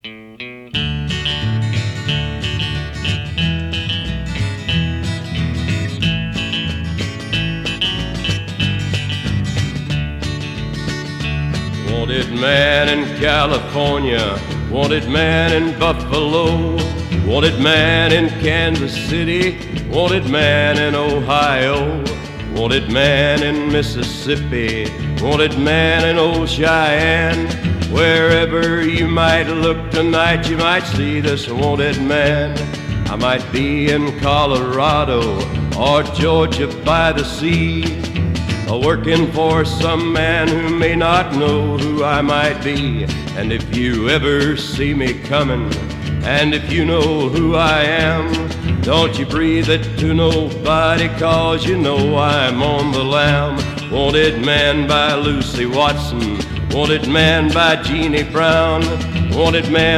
Wanted man in California, wanted man in Buffalo, wanted man in Kansas City, wanted man in Ohio, wanted man in Mississippi, wanted man in old Cheyenne. Wherever you might look tonight, you might see this wanted man. I might be in Colorado or Georgia by the sea, working for some man who may not know who I might be. And if you ever see me coming, and if you know who I am, don't you breathe it to nobody, 'cause you know I'm on the lam. Wanted man by Lucy Watson, wanted man by Jeannie Brown, wanted man